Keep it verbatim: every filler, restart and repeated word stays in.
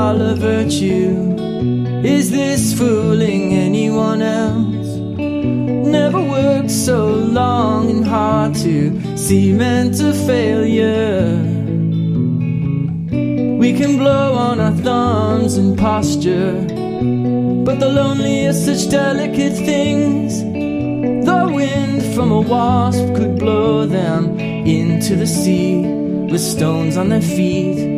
all a virtue? Is this fooling anyone else? Never worked so long and hard to cement a failure. We can blow on our thumbs and posture, but the lonely are such delicate things. The wind from a wasp could blow them into the sea with stones on their feet.